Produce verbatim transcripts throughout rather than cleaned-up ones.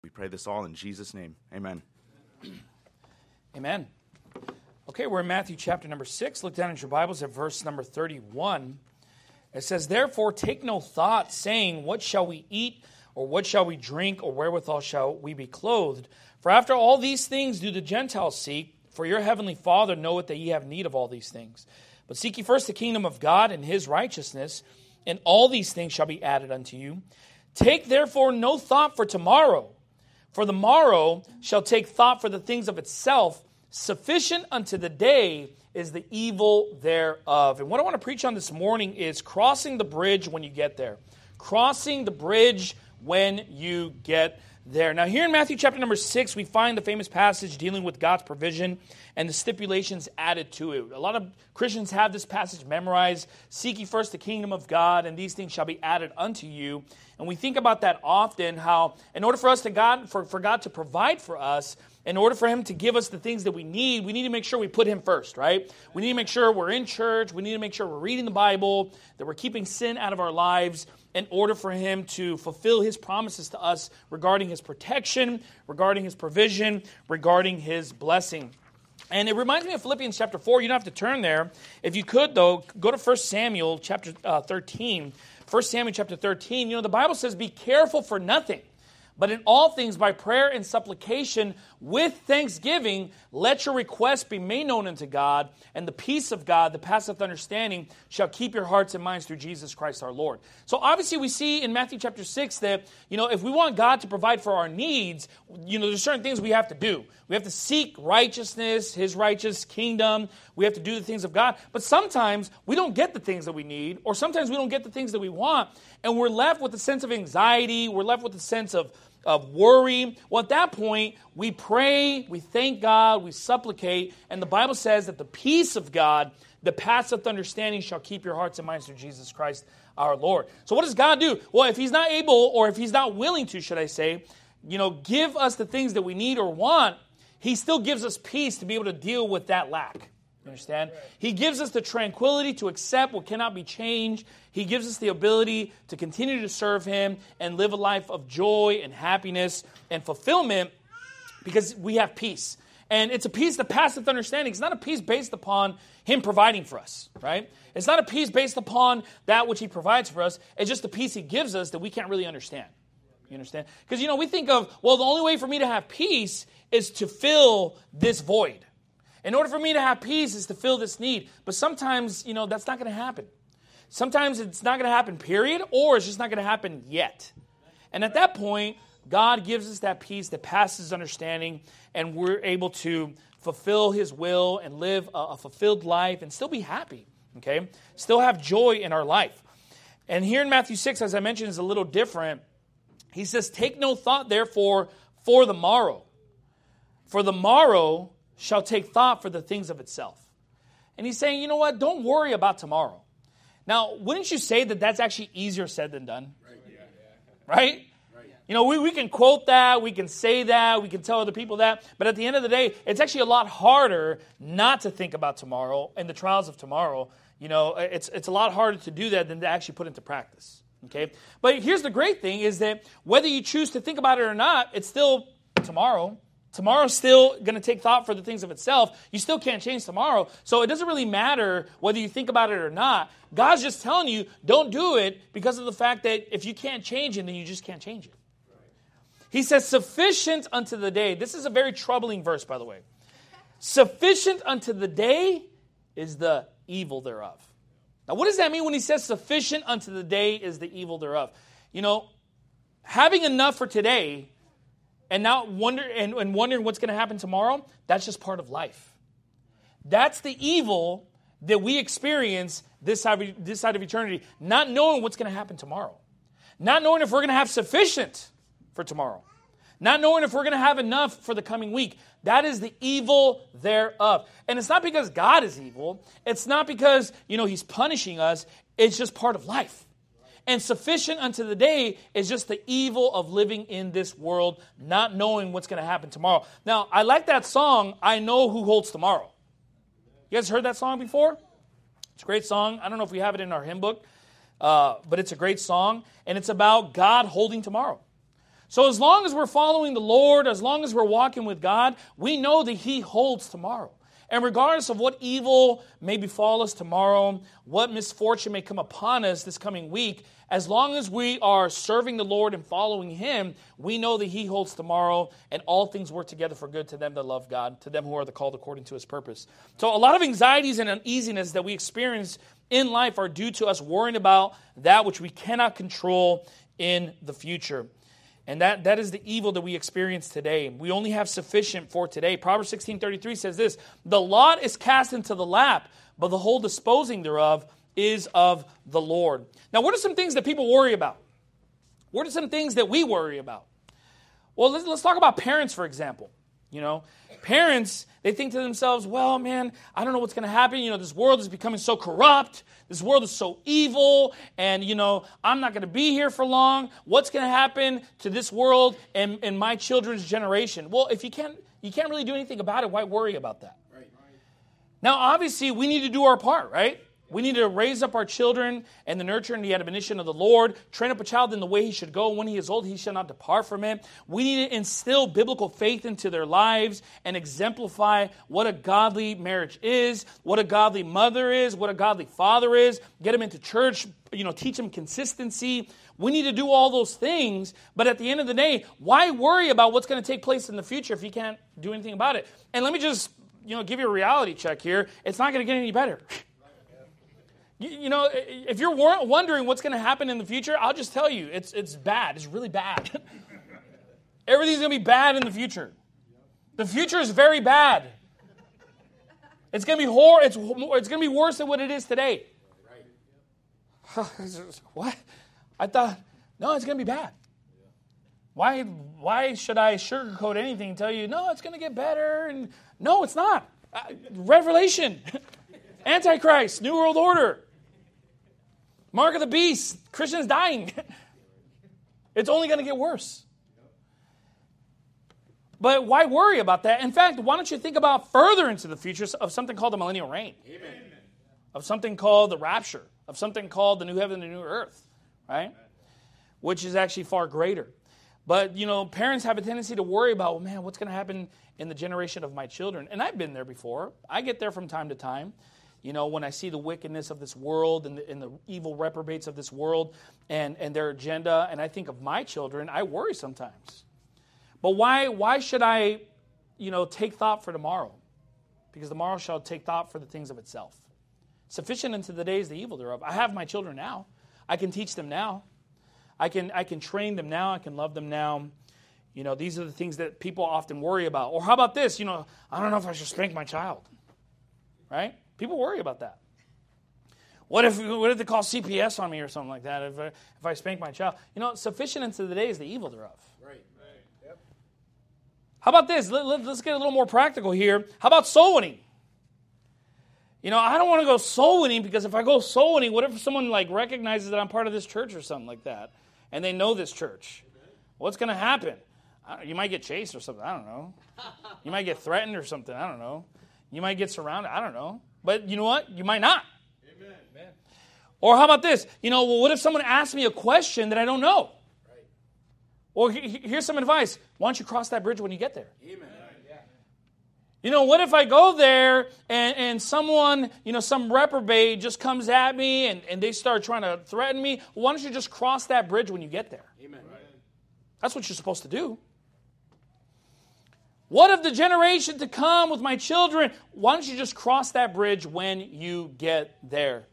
We pray this all in Jesus' name. Amen. Amen. Okay, we're in Matthew chapter number six. Look down at your Bibles at verse number thirty-one. It says, "Therefore take no thought, saying, what shall we eat, or what shall we drink, or wherewithal shall we be clothed? For after all these things do the Gentiles seek, for your heavenly Father knoweth that ye have need of all these things. But seek ye first the kingdom of God and his righteousness, and all these things shall be added unto you. Take therefore no thought for tomorrow, for the morrow shall take thought for the things of itself. Sufficient unto the day is the evil thereof." And what I want to preach on this morning is crossing the bridge when you get there. Crossing the bridge when you get there. Now here in Matthew chapter number six, we find the famous passage dealing with God's provision and the stipulations added to it. A lot of Christians have this passage memorized. Seek ye first the kingdom of God, and these things shall be added unto you. And we think about that often, how in order for us to God, for, for God to provide for us, in order for him to give us the things that we need, we need to make sure we put him first, right? We need to make sure we're in church. We need to make sure we're reading the Bible, that we're keeping sin out of our lives in order for him to fulfill his promises to us regarding his protection, regarding his provision, regarding his blessing. And it reminds me of Philippians chapter four. You don't have to turn there. If you could, though, go to First Samuel chapter uh, thirteen. First Samuel chapter thirteen. You know, the Bible says, "Be careful for nothing, but in all things by prayer and supplication with thanksgiving, let your requests be made known unto God, and the peace of God, that passeth understanding, shall keep your hearts and minds through Jesus Christ our Lord." So obviously we see in Matthew chapter six that, you know, if we want God to provide for our needs, you know, there's certain things we have to do. We have to seek righteousness, his righteous kingdom. We have to do the things of God. But sometimes we don't get the things that we need, or sometimes we don't get the things that we want, and we're left with a sense of anxiety. We're left with a sense of of worry. Well, at that point, we pray, we thank God, we supplicate, and the Bible says that the peace of God that passeth understanding shall keep your hearts and minds through Jesus Christ our Lord. So what does God do? Well, if he's not able, or if he's not willing to, should I say, you know, give us the things that we need or want, he still gives us peace to be able to deal with that lack. You understand? He gives us the tranquility to accept what cannot be changed. He gives us the ability to continue to serve him and live a life of joy and happiness and fulfillment because we have peace. And it's a peace that passeth understanding. It's not a peace based upon him providing for us, right? It's not a peace based upon that which he provides for us. It's just a peace he gives us that we can't really understand. You understand? Because, you know, we think of, well, the only way for me to have peace is to fill this void. In order for me to have peace is to fill this need. But sometimes, you know, that's not going to happen. Sometimes it's not going to happen, period, or it's just not going to happen yet. And at that point, God gives us that peace that passes understanding, and we're able to fulfill his will and live a, a fulfilled life and still be happy, okay? Still have joy in our life. And here in Matthew six, as I mentioned, is a little different. He says, "Take no thought, therefore, for the morrow. For the morrow shall take thought for the things of itself." And he's saying, you know what? Don't worry about tomorrow. Now, wouldn't you say that that's actually easier said than done? Right? Yeah. Right? Right. You know, we, we can quote that, we can say that, we can tell other people that, but at the end of the day, it's actually a lot harder not to think about tomorrow and the trials of tomorrow. You know, it's it's a lot harder to do that than to actually put into practice. Okay? But here's the great thing is that whether you choose to think about it or not, it's still tomorrow. Tomorrow's still going to take thought for the things of itself. You still can't change tomorrow. So it doesn't really matter whether you think about it or not. God's just telling you, don't do it because of the fact that if you can't change it, then you just can't change it. He says, sufficient unto the day. This is a very troubling verse, by the way. Sufficient unto the day is the evil thereof. Now, what does that mean when he says sufficient unto the day is the evil thereof? You know, having enough for today and not wonder and, and wondering what's going to happen tomorrow, that's just part of life. That's the evil that we experience this side of, this side of eternity, not knowing what's going to happen tomorrow. Not knowing if we're going to have sufficient for tomorrow. Not knowing if we're going to have enough for the coming week. That is the evil thereof. And it's not because God is evil. It's not because, you know, he's punishing us. It's just part of life. And sufficient unto the day is just the evil of living in this world, not knowing what's going to happen tomorrow. Now, I like that song, I Know Who Holds Tomorrow. You guys heard that song before? It's a great song. I don't know if we have it in our hymn book, uh, but it's a great song. And it's about God holding tomorrow. So as long as we're following the Lord, as long as we're walking with God, we know that He holds tomorrow. And regardless of what evil may befall us tomorrow, what misfortune may come upon us this coming week, as long as we are serving the Lord and following Him, we know that He holds tomorrow, and all things work together for good to them that love God, to them who are the called according to His purpose. So a lot of anxieties and uneasiness that we experience in life are due to us worrying about that which we cannot control in the future. And that, that is the evil that we experience today. We only have sufficient for today. Proverbs sixteen thirty-three says this, the lot is cast into the lap, but the whole disposing thereof is of the Lord. Now, what are some things that people worry about? What are some things that we worry about? Well, let's, let's talk about parents, for example. You know, parents, they think to themselves, well, man, I don't know what's going to happen. You know, this world is becoming so corrupt. This world is so evil. And, you know, I'm not going to be here for long. What's going to happen to this world and, and my children's generation? Well, if you can't, you can't really do anything about it, why worry about that? Right. Now, obviously, we need to do our part, right? We need to raise up our children and the nurture and the admonition of the Lord. Train up a child in the way he should go. When he is old, he shall not depart from it. We need to instill biblical faith into their lives and exemplify what a godly marriage is, what a godly mother is, what a godly father is. Get them into church, you know, teach them consistency. We need to do all those things. But at the end of the day, why worry about what's going to take place in the future if you can't do anything about it? And let me just, you know, give you a reality check here. It's not going to get any better. You know, if you're wondering what's going to happen in the future, I'll just tell you, it's it's bad. It's really bad. Everything's going to be bad in the future. The future is very bad. It's going to be hor- It's it's going to be worse than what it is today. What? I thought, no, it's going to be bad. Why why should I sugarcoat anything and tell you, no, it's going to get better? And no, it's not. Uh, Revelation, Antichrist, New World Order. Mark of the beast, Christians dying. It's only going to get worse. But why worry about that? In fact, why don't you think about further into the future of something called the millennial reign? Amen. Of something called the rapture, of something called the new heaven and the new earth, right? Which is actually far greater. But, you know, parents have a tendency to worry about, well, man, what's going to happen in the generation of my children? And I've been there before. I get there from time to time. You know, when I see the wickedness of this world and the, and the evil reprobates of this world and, and their agenda, and I think of my children, I worry sometimes. But why why should I, you know, take thought for tomorrow? Because tomorrow shall take thought for the things of itself. Sufficient unto the day is the evil thereof. I have my children now. I can teach them now. I can I can train them now. I can love them now. You know, these are the things that people often worry about. Or how about this? You know, I don't know if I should spank my child. Right? People worry about that. What if what if they call C P S on me or something like that if I, if I spank my child? You know, sufficient unto the day is the evil thereof. Right. Right. Yep. How about this? Let, let, let's get a little more practical here. How about soul winning? You know, I don't want to go soul winning because if I go soul winning, what if someone like recognizes that I'm part of this church or something like that, and they know this church? What's going to happen? I, you might get chased or something. I don't know. You might get threatened or something. I don't know. You might get surrounded. I don't know. But you know what? You might not. Amen. Or how about this? You know, well, what if someone asks me a question that I don't know? Right. Well, here's some advice. Why don't you cross that bridge when you get there? Amen. Yeah. You know, what if I go there and, and someone, you know, some reprobate just comes at me and, and they start trying to threaten me? Well, why don't you just cross that bridge when you get there? Amen. Right. That's what you're supposed to do. What of the generation to come with my children? Why don't you just cross that bridge when you get there?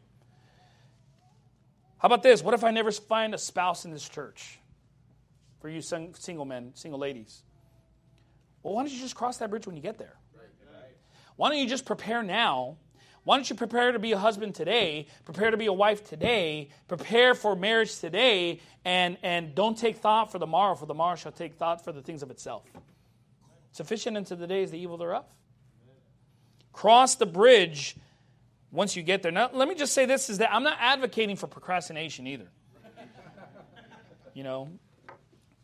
How about this? What if I never find a spouse in this church? For you single men, single ladies. Well, why don't you just cross that bridge when you get there? Why don't you just prepare now? Why don't you prepare to be a husband today? Prepare to be a wife today? Prepare for marriage today? And, and don't take thought for the morrow, for the morrow shall take thought for the things of itself. Sufficient unto the day is the evil thereof. Cross the bridge once you get there. Now, let me just say this, is that I'm not advocating for procrastination either. You know,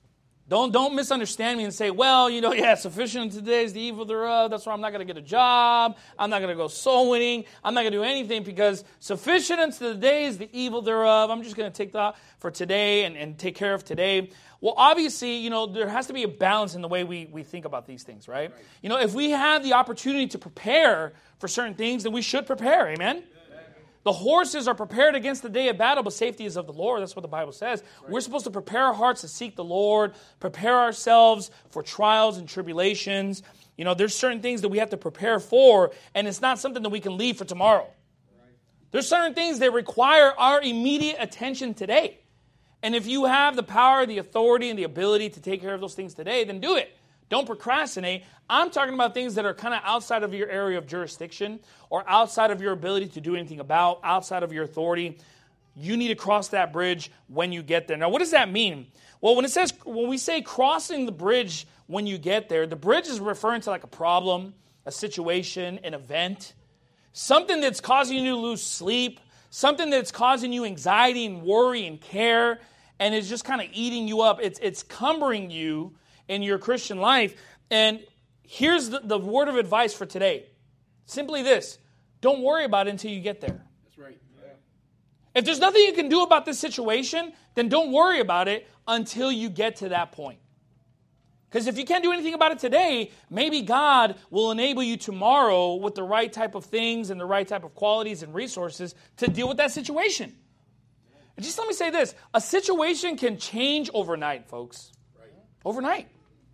Don't, don't misunderstand me and say, well, you know, yeah, sufficient today is the evil thereof. That's why I'm not going to get a job. I'm not going to go soul winning. I'm not going to do anything because sufficient unto the day is the evil thereof. I'm just going to take that for today and, and take care of today. Well, obviously, you know, there has to be a balance in the way we, we think about these things, right? right? You know, if we have the opportunity to prepare for certain things, then we should prepare, amen? The horses are prepared against the day of battle, but safety is of the Lord. That's what the Bible says. Right. We're supposed to prepare our hearts to seek the Lord, prepare ourselves for trials and tribulations. You know, there's certain things that we have to prepare for, and it's not something that we can leave for tomorrow. Right. There's certain things that require our immediate attention today. And if you have the power, the authority, and the ability to take care of those things today, then do it. Don't procrastinate. I'm talking about things that are kind of outside of your area of jurisdiction or outside of your ability to do anything about, outside of your authority. You need to cross that bridge when you get there. Now, what does that mean? Well, when it says, when we say crossing the bridge when you get there, the bridge is referring to like a problem, a situation, an event, something that's causing you to lose sleep, something that's causing you anxiety and worry and care, and is just kind of eating you up. It's, it's cumbering you in your Christian life. And here's the, the word of advice for today. Simply this: don't worry about it until you get there. That's right. Yeah. If there's nothing you can do about this situation, then don't worry about it until you get to that point. Because if you can't do anything about it today, maybe God will enable you tomorrow with the right type of things and the right type of qualities and resources to deal with that situation. And just let me say this: a situation can change overnight, folks. Right. Overnight.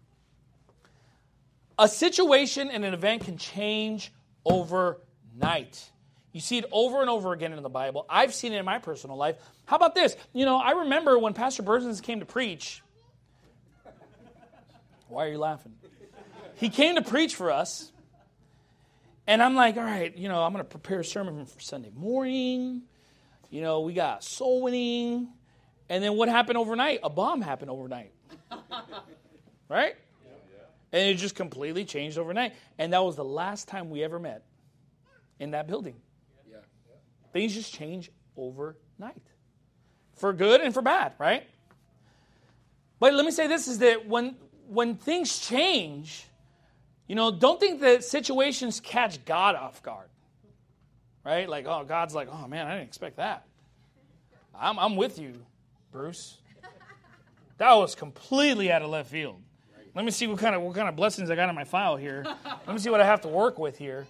A situation and an event can change overnight. You see it over and over again in the Bible. I've seen it in my personal life. How about this? You know, I remember when Pastor Burzins came to preach. Why are you laughing? He came to preach for us. And I'm like, all right, you know, I'm going to prepare a sermon for Sunday morning. You know, we got soul winning. And then what happened overnight? A bomb happened overnight. Right? And it just completely changed overnight. And that was the last time we ever met in that building. Yeah. Things just change overnight. For good and for bad, right? But let me say this, is that when, when things change, you know, don't think that situations catch God off guard. Right? Like, oh, God's like, oh, man, I didn't expect that. I'm, I'm with you, Bruce. That was completely out of left field. Let me see what kind of what kind of blessings I got in my file here. Let me see what I have to work with here.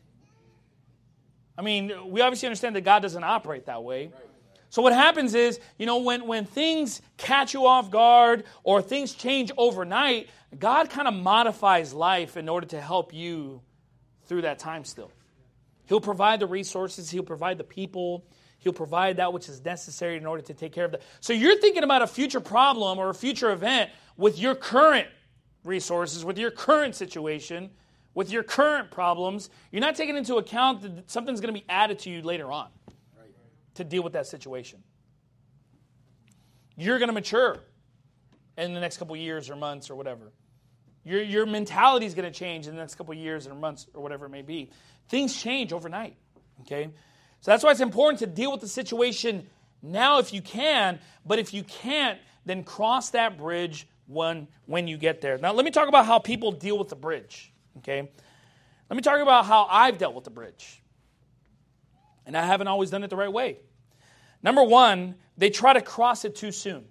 I mean, we obviously understand that God doesn't operate that way. So what happens is, you know, when, when things catch you off guard or things change overnight, God kind of modifies life in order to help you through that time still. He'll provide the resources. He'll provide the people. He'll provide that which is necessary in order to take care of that. So you're thinking about a future problem or a future event with your current resources, with your current situation, with your current problems. You're not taking into account that something's going to be added to you later on right. to deal with that situation. You're going to mature in the next couple years or months or whatever. Your, your mentality is going to change in the next couple years or months or whatever it may be. Things change overnight, okay? So that's why it's important to deal with the situation now if you can, but if you can't, then cross that bridge When, when you get there. Now, let me talk about how people deal with the bridge, okay? Let me talk about how I've dealt with the bridge. And I haven't always done it the right way. Number one, they try to cross it too soon.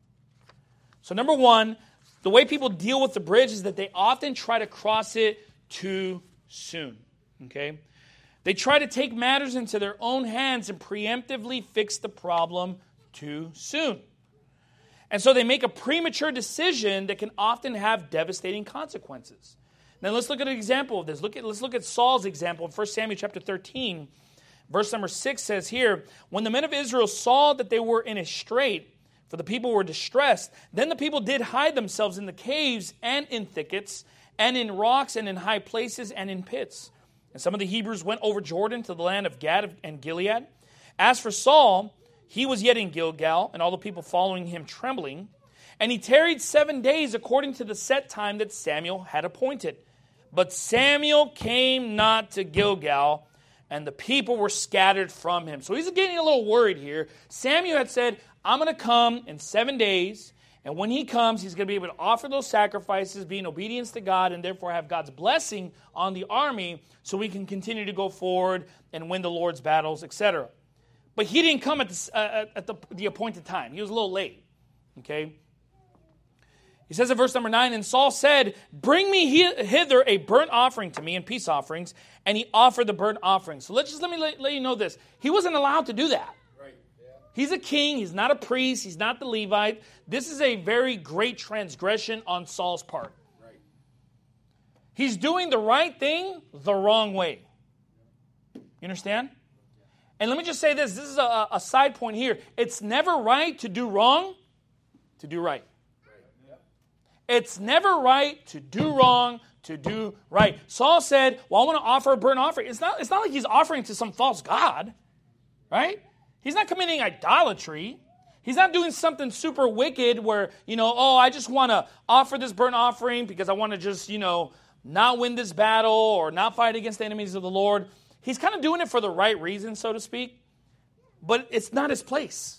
So number one, the way people deal with the bridge is that they often try to cross it too soon, okay? They try to take matters into their own hands and preemptively fix the problem too soon. And so they make a premature decision that can often have devastating consequences. Now let's look at an example of this. Look at, let's look at Saul's example in First Samuel chapter thirteen. Verse number six says here, when the men of Israel saw that they were in a strait, for the people were distressed, then the people did hide themselves in the caves and in thickets and in rocks and in high places and in pits. And some of the Hebrews went over Jordan to the land of Gad and Gilead. As for Saul, he was yet in Gilgal, and all the people following him trembling. And he tarried seven days according to the set time that Samuel had appointed. But Samuel came not to Gilgal, and the people were scattered from him. So he's getting a little worried here. Samuel had said, I'm going to come in seven days, And when he comes, he's going to be able to offer those sacrifices, be in obedience to God, and therefore have God's blessing on the army so we can continue to go forward and win the Lord's battles, et cetera. But he didn't come at, the, uh, at the, the appointed time. He was a little late. Okay? He says in verse number nine, and Saul said, bring me hither a burnt offering to me and peace offerings. And he offered the burnt offering. So let's just let me let, let you know this. He wasn't allowed to do that. Right. Yeah. He's a king. He's not a priest. He's not the Levite. This is a very great transgression on Saul's part. Right. He's doing the right thing the wrong way. You understand? And let me just say this. This is a, a side point here. It's never right to do wrong to do right. It's never right to do wrong to do right. Saul said, well, I want to offer a burnt offering. It's not, it's not like he's offering to some false god, right? He's not committing idolatry. He's not doing something super wicked where, you know, oh, I just want to offer this burnt offering because I want to just, you know, not win this battle or not fight against the enemies of the Lord. He's kind of doing it for the right reason, so to speak, but it's not his place.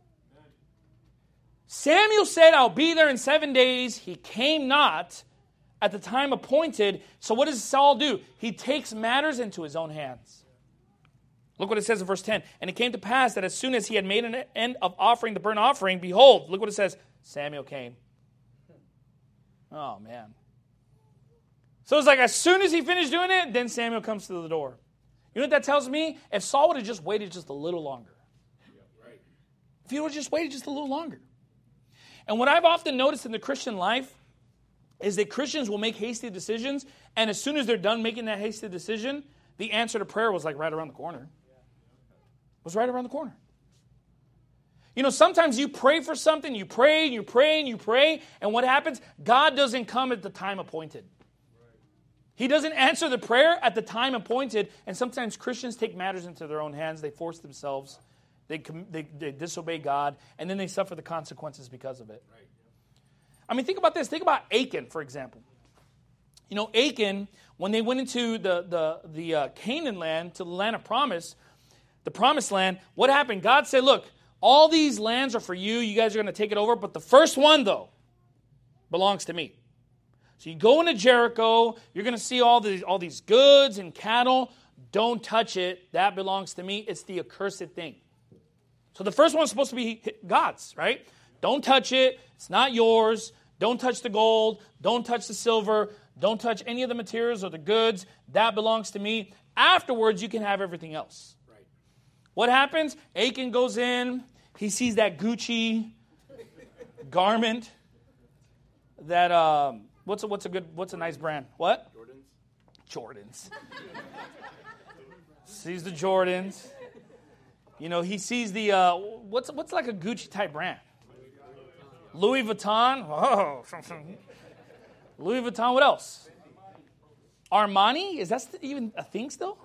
Samuel said, I'll be there in seven days. He came not at the time appointed. So what does Saul do? He takes matters into his own hands. Look what it says in verse ten. And it came to pass that as soon as he had made an end of offering the burnt offering, behold, look what it says, Samuel came. Oh, man. So it's like as soon as he finished doing it, then Samuel comes to the door. You know what that tells me? If Saul would have just waited just a little longer. If he would have just waited just a little longer. And what I've often noticed in the Christian life is that Christians will make hasty decisions, and as soon as they're done making that hasty decision, the answer to prayer was like right around the corner. It was right around the corner. You know, sometimes you pray for something, you pray, and you pray, and you pray, and what happens? God doesn't come at the time appointed. He doesn't answer the prayer at the time appointed, and sometimes Christians take matters into their own hands. They force themselves. They, they, they disobey God, and then they suffer the consequences because of it. Right. I mean, think about this. Think about Achan, for example. You know, Achan, when they went into the, the, the uh, Canaan land, to the land of promise, the promised land, what happened? God said, look, all these lands are for you. You guys are going to take it over, but the first one, though, belongs to me. So you go into Jericho, you're going to see all these, all these goods and cattle. Don't touch it. That belongs to me. It's the accursed thing. So the first one's supposed to be God's, right? Don't touch it. It's not yours. Don't touch the gold. Don't touch the silver. Don't touch any of the materials or the goods. That belongs to me. Afterwards, you can have everything else. Right. What happens? Achan goes in. He sees that Gucci garment. That um, what's a what's a good what's a nice brand? What? Jordans. Jordans. Sees the Jordans. You know, he sees the, uh, what's what's like a Gucci type brand? Louis Vuitton. Oh, Louis Vuitton. What else? Armani. Is that even a thing still?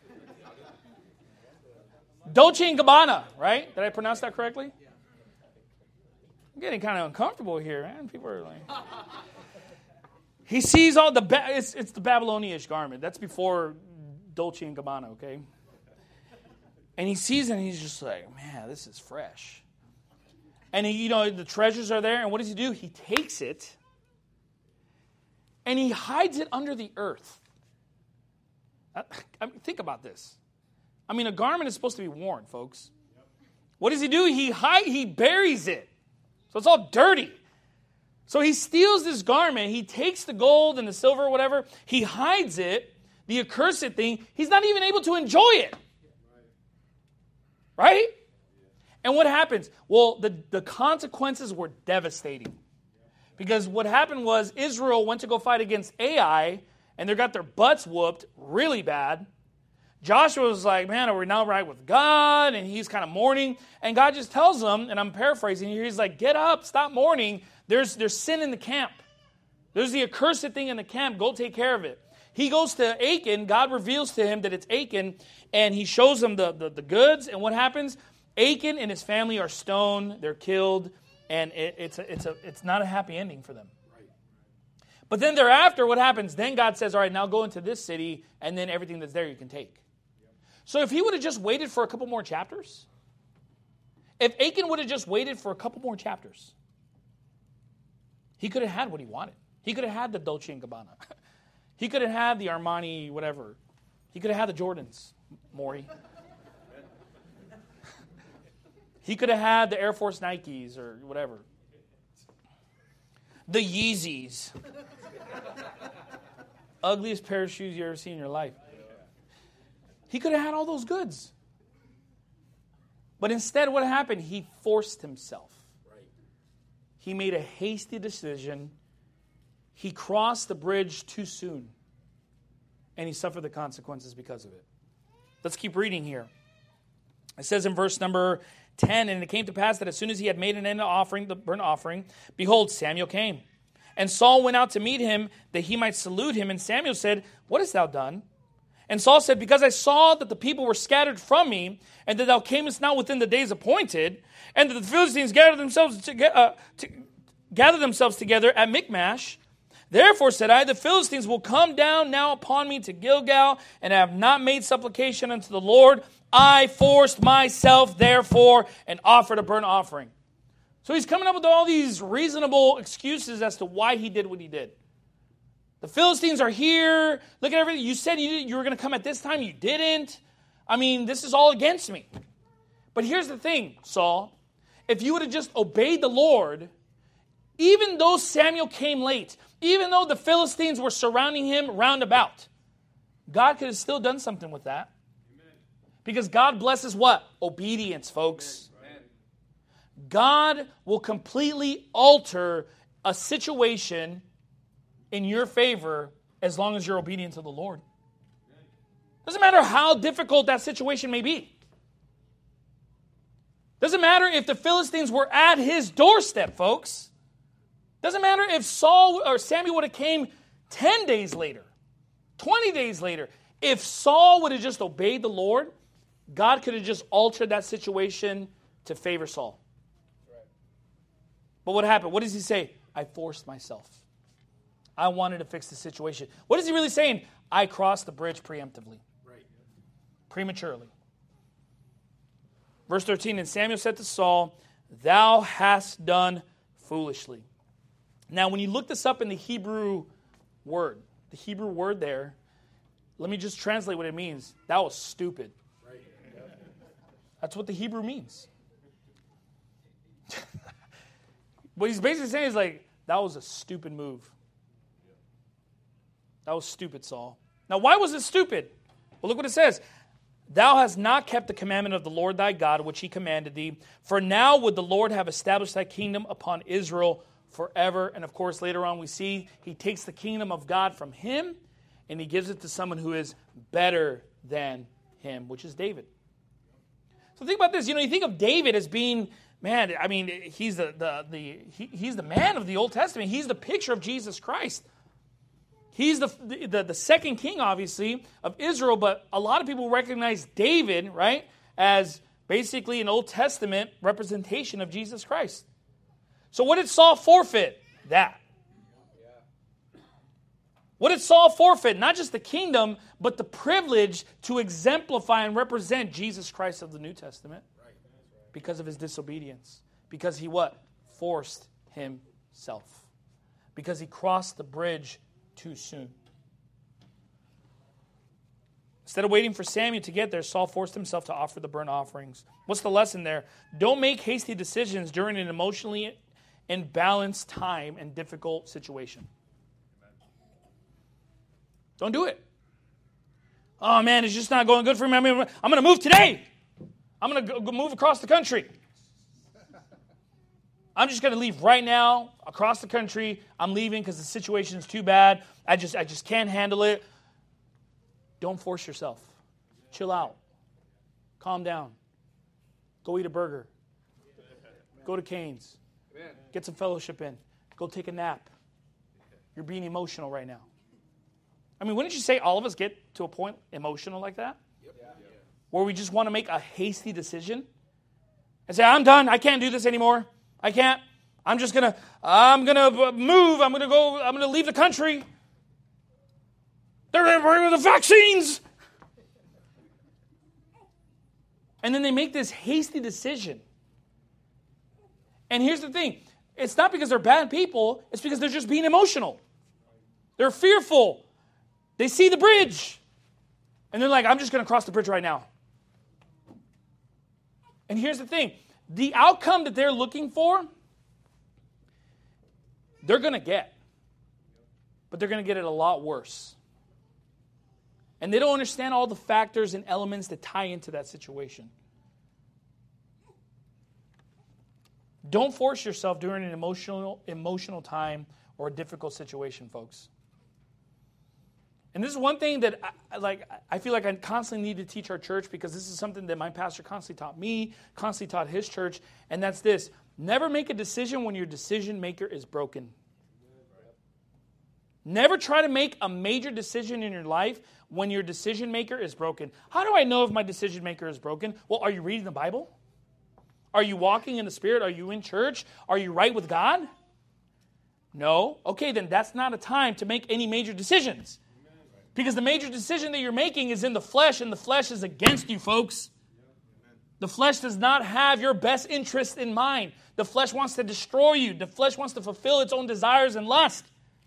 Dolce and Gabbana, right? Did I pronounce that correctly? I'm getting kind of uncomfortable here, man. People are like... He sees all the, ba- it's, it's the Babylonian-ish garment. That's before Dolce and Gabbana, okay? And he sees it and he's just like, man, this is fresh. And he, you know, the treasures are there. And what does he do? He takes it and he hides it under the earth. I, I mean, think about this. I mean, a garment is supposed to be worn, folks. What does he do? He hide, he buries it. So it's all dirty. So he steals this garment. He takes the gold and the silver or whatever. He hides it, the accursed thing. He's not even able to enjoy it. Right? And what happens? Well, the, the consequences were devastating. Because what happened was Israel went to go fight against Ai, and they got their butts whooped really bad. Joshua was like, man, are we now right with God? And he's kind of mourning. And God just tells him, and I'm paraphrasing here, he's like, get up, stop mourning. There's, there's sin in the camp. There's the accursed thing in the camp. Go take care of it. He goes to Achan. God reveals to him that it's Achan, and he shows him the, the, the goods. And what happens? Achan and his family are stoned. They're killed, and it, it's, a, it's, a, it's not a happy ending for them. But then thereafter, what happens? Then God says, all right, now go into this city, and then everything that's there you can take. So if he would have just waited for a couple more chapters, if Achan would have just waited for a couple more chapters, He could have had what he wanted. He could have had the Dolce and Gabbana. He could have had the Armani whatever. He could have had the Jordans, Maury. He could have had the Air Force Nikes or whatever. The Yeezys. Ugliest pair of shoes you ever seen in your life. He could have had all those goods. But instead, what happened? He forced himself. He made a hasty decision. He crossed the bridge too soon. And he suffered the consequences because of it. Let's keep reading here. It says in verse number ten, and it came to pass that as soon as he had made an end of offering, the burnt offering, behold, Samuel came. And Saul went out to meet him, that he might salute him. And Samuel said, what hast thou done? And Saul said, because I saw that the people were scattered from me, and that thou camest not within the days appointed, and that the Philistines gathered themselves, to, uh, to, gathered themselves together at Michmash. Therefore, said I, the Philistines will come down now upon me to Gilgal, and I have not made supplication unto the Lord. I forced myself, therefore, and offered a burnt offering. So he's coming up with all these reasonable excuses as to why he did what he did. The Philistines are here. Look at everything. You said you, you were going to come at this time. You didn't. I mean, this is all against me. But here's the thing, Saul. If you would have just obeyed the Lord, even though Samuel came late, even though the Philistines were surrounding him round about, God could have still done something with that. Amen. Because God blesses what? Obedience, folks. Amen. God will completely alter a situation in your favor as long as you're obedient to the Lord. Doesn't matter how difficult that situation may be. Doesn't matter if the Philistines were at his doorstep, folks. Doesn't matter if Saul or Samuel would have came ten days later, twenty days later. If Saul would have just obeyed the Lord, God could have just altered that situation to favor Saul. But what happened? What does he say? I forced myself. I wanted to fix the situation. What is he really saying? I crossed the bridge preemptively. Right. Prematurely. Verse thirteen, and Samuel said to Saul, thou hast done foolishly. Now, when you look this up in the Hebrew word, the Hebrew word there, let me just translate what it means. That was stupid. Right. That's what the Hebrew means. What he's basically saying is like, that was a stupid move. That was stupid, Saul. Now, why was it stupid? Well, look what it says. Thou hast not kept the commandment of the Lord thy God, which he commanded thee. For now would the Lord have established thy kingdom upon Israel forever. And of course, later on we see he takes the kingdom of God from him and he gives it to someone who is better than him, which is David. So think about this. You know, you think of David as being, man, I mean, he's the, the, the, he, he's the man of the Old Testament. He's the picture of Jesus Christ. He's the, the, the second king, obviously, of Israel, but a lot of people recognize David, right, as basically an Old Testament representation of Jesus Christ. So what did Saul forfeit? That. What did Saul forfeit? Not just the kingdom, but the privilege to exemplify and represent Jesus Christ of the New Testament because of his disobedience. Because he what? Forced himself. Because he crossed the bridge too soon. Instead of waiting for Samuel to get there, Saul forced himself to offer the burnt offerings. What's the lesson there? Don't make hasty decisions during an emotionally imbalanced time and difficult situation. Don't do it. Oh man, it's just not going good for me. I mean, I'm going to move today. I'm going to go move across the country. I'm just going to leave right now across the country. I'm leaving because the situation is too bad. I just, I just can't handle it. Don't force yourself. Chill out. Calm down. Go eat a burger. Go to Cane's. Get some fellowship in. Go take a nap. You're being emotional right now. I mean, wouldn't you say all of us get to a point emotional like that? Where we just want to make a hasty decision and say, I'm done. I can't do this anymore. I can't. I'm just going to, I'm going to move. I'm going to go, I'm going to leave the country. They're going to bring the vaccines. And then they make this hasty decision. And here's the thing. it's not because they're bad people. It's because they're just being emotional. They're fearful. They see the bridge. And they're like, I'm just going to cross the bridge right now. And here's the thing. The outcome that they're looking for, they're going to get. But they're going to get it a lot worse. And they don't understand all the factors and elements that tie into that situation. Don't force yourself during an emotional, emotional time or a difficult situation, folks. And this is one thing that I, like, I feel like I constantly need to teach our church, because this is something that my pastor constantly taught me, constantly taught his church, and that's this. Never make a decision when your decision maker is broken. Never try to make a major decision in your life when your decision maker is broken. How do I know if my decision maker is broken? Well, are you reading the Bible? Are you walking in the Spirit? Are you in church? Are you right with God? No? Okay, then that's not a time to make any major decisions. Because the major decision that you're making is in the flesh, and the flesh is against you, folks. The flesh does not have your best interest in mind. The flesh wants to destroy you. The flesh wants to fulfill its own desires and lust.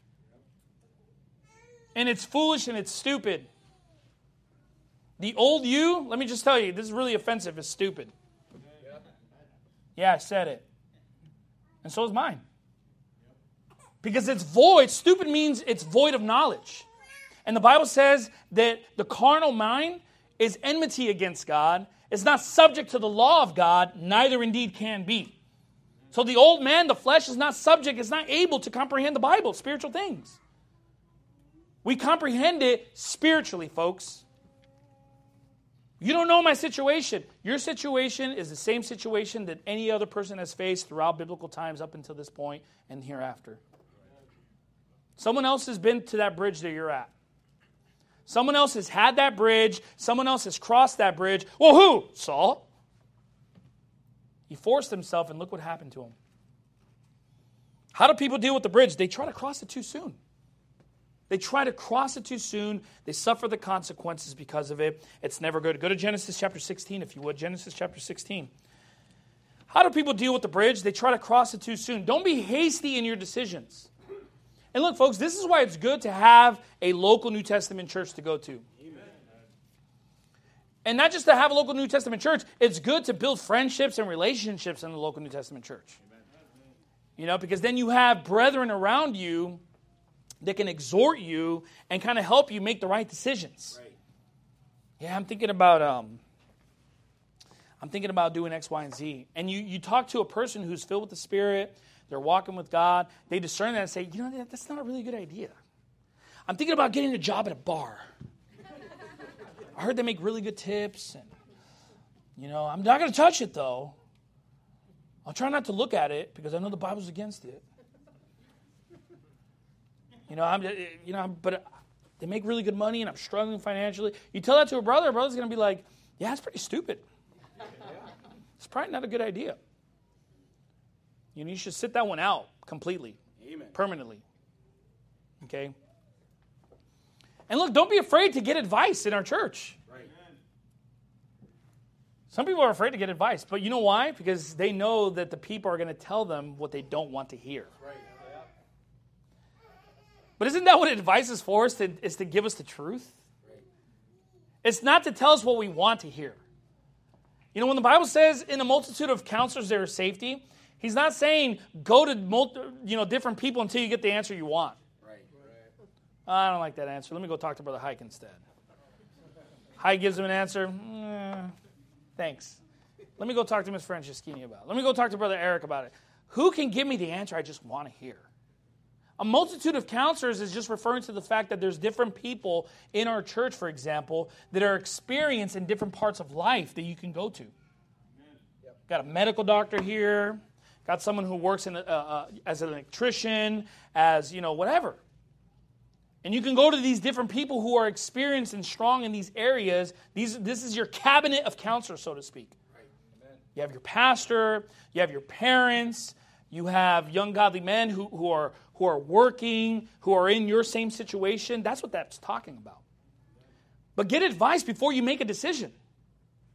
And it's foolish and it's stupid. The old you, let me just tell you, this is really offensive, is stupid. Yeah, I said it. And so is mine. Because it's void. Stupid means it's void of knowledge. And the Bible says that the carnal mind is enmity against God. It's not subject to the law of God, neither indeed can be. So the old man, the flesh, is not subject, is not able to comprehend the Bible, spiritual things. We comprehend it spiritually, folks. You don't know my situation. Your situation is the same situation that any other person has faced throughout biblical times up until this point and hereafter. Someone else has been to that bridge that you're at. Someone else has had that bridge. Someone else has crossed that bridge. Well, who? Saul. He forced himself, and look what happened to him. How do people deal with the bridge? They try to cross it too soon. They try to cross it too soon. They suffer the consequences because of it. It's never good. Go to Genesis chapter sixteen, if you would. Genesis chapter sixteen. How do people deal with the bridge? They try to cross it too soon. Don't be hasty in your decisions. And look, folks, this is why it's good to have a local New Testament church to go to. Amen. And not just to have a local New Testament church, it's good to build friendships and relationships in the local New Testament church. Amen. You know, because then you have brethren around you that can exhort you and kind of help you make the right decisions. Right. Yeah, I'm thinking about um, I'm thinking about doing X, Y, and Z. And you, you talk to a person who's filled with the Spirit, they're walking with God, they discern that and say, you know, that, that's not a really good idea. I'm thinking about getting a job at a bar. I heard they make really good tips. And, you know, I'm not going to touch it, though. I'll try not to look at it because I know the Bible's against it. You know, I'm, you know, but they make really good money and I'm struggling financially. You tell that to a brother, a brother's going to be like, yeah, it's pretty stupid. It's probably not a good idea. You know, you should sit that one out completely, Amen. Permanently. Okay? And look, don't be afraid to get advice in our church. Right. Some people are afraid to get advice, but you know why? Because they know that the people are going to tell them what they don't want to hear. Right. But isn't that what advice is for, is to, is to give us the truth? Right. It's not to tell us what we want to hear. You know, when the Bible says in a multitude of counselors there is safety, he's not saying go to multi, you know, different people until you get the answer you want. Right. Right. I don't like that answer. Let me go talk to Brother Hike instead. Hike gives him an answer. Eh, thanks. Let me go talk to Miss Franceschini about it. Let me go talk to Brother Eric about it. Who can give me the answer I just want to hear? A multitude of counselors is just referring to the fact that there's different people in our church, for example, that are experienced in different parts of life that you can go to. Yep. Got a medical doctor here, got someone who works in a, uh, as an electrician, as, you know, whatever. And you can go to these different people who are experienced and strong in these areas. These, this is your cabinet of counselors, so to speak. Right. Amen. You have your pastor, you have your parents, you have young godly men who, who are who are working, who are in your same situation. That's what that's talking about. But get advice before you make a decision.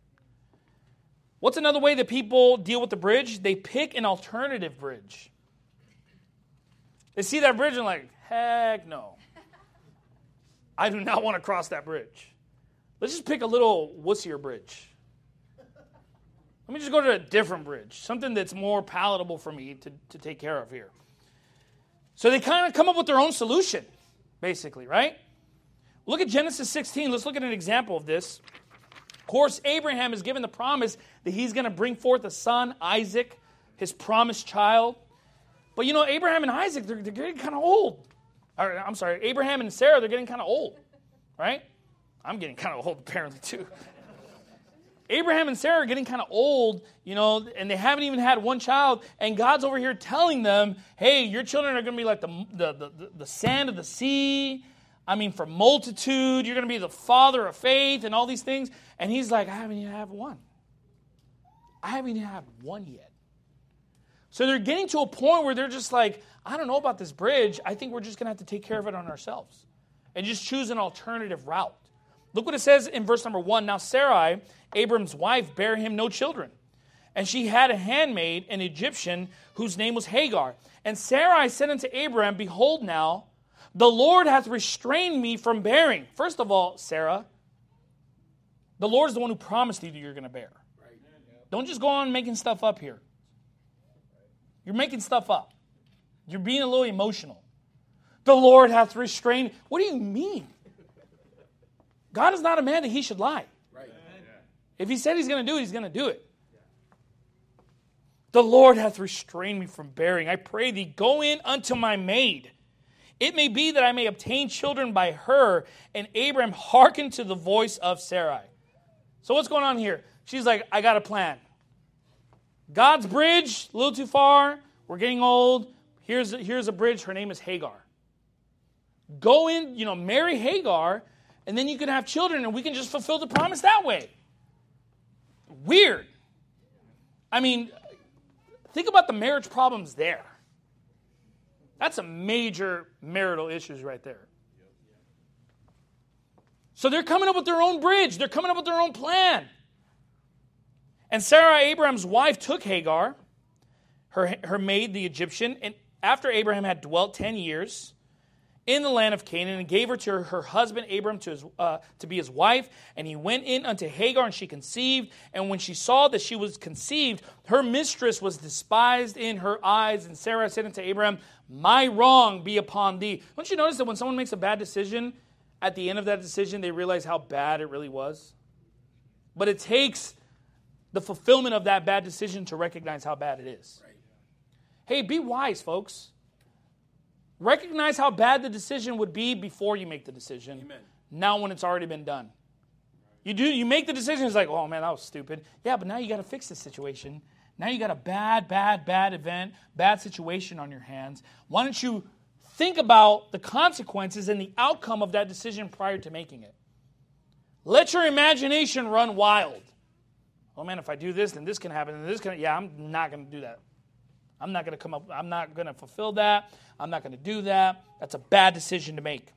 What's another way that people deal with the bridge? They pick an alternative bridge. They see that bridge and like, heck no. I do not want to cross that bridge. Let's just pick a little wussier bridge. Let me just go to a different bridge, something that's more palatable for me to, to take care of here. So they kind of come up with their own solution, basically, right? Look at Genesis sixteen. Let's look at an example of this. Of course, Abraham is given the promise that he's going to bring forth a son, Isaac, his promised child. But you know, Abraham and Isaac, they're, they're getting kind of old. Or, I'm sorry, Abraham and Sarah, they're getting kind of old, right? I'm getting kind of old apparently too. Abraham and Sarah are getting kind of old, you know, and they haven't even had one child. And God's over here telling them, hey, your children are going to be like the, the, the, the sand of the sea. I mean, for multitude, you're going to be the father of faith and all these things. And he's like, I haven't even had one. I haven't even had one yet. So they're getting to a point where they're just like, I don't know about this bridge. I think we're just going to have to take care of it on ourselves and just choose an alternative route. Look what it says in verse number one. Now Sarai, Abram's wife, bare him no children. And she had a handmaid, an Egyptian, whose name was Hagar. And Sarai said unto Abram, behold now, the Lord hath restrained me from bearing. First of all, Sarah, the Lord is the one who promised you that you're going to bear. Don't just go on making stuff up here. You're making stuff up. You're being a little emotional. The Lord hath restrained. What do you mean? God is not a man that he should lie. Right. If he said he's going to do it, he's going to do it. The Lord hath restrained me from bearing. I pray thee, go in unto my maid. It may be that I may obtain children by her. And Abram hearkened to the voice of Sarai. So what's going on here? She's like, I got a plan. God's bridge, a little too far. We're getting old. Here's, here's a bridge. Her name is Hagar. Go in, you know, marry Hagar, and then you can have children, and we can just fulfill the promise that way. Weird. I mean, think about the marriage problems there. That's a major marital issues right there. So they're coming up with their own bridge. They're coming up with their own plan. And Sarah, Abraham's wife, took Hagar, her, her maid, the Egyptian, and after Abraham had dwelt ten years in the land of Canaan, and gave her to her, her husband Abram to, his, uh, to be his wife, and he went in unto Hagar, and she conceived. And when she saw that she was conceived, her mistress was despised in her eyes. And Sarah said unto Abraham, my wrong be upon thee. Don't you notice that when someone makes a bad decision, at the end of that decision, they realize how bad it really was? But it takes the fulfillment of that bad decision to recognize how bad it is. Right. Hey, be wise, folks. Recognize how bad the decision would be before you make the decision. Amen. Now when it's already been done. You do, you make the decision, it's like, oh man, that was stupid. Yeah, but now you got to fix the situation. Now you got a bad, bad, bad event, bad situation on your hands. Why don't you think about the consequences and the outcome of that decision prior to making it? Let your imagination run wild. Oh man, if I do this, then this can happen, and this can, yeah, I'm not going to do that. I'm not going to come up, I'm not going to fulfill that. I'm not going to do that. That's a bad decision to make.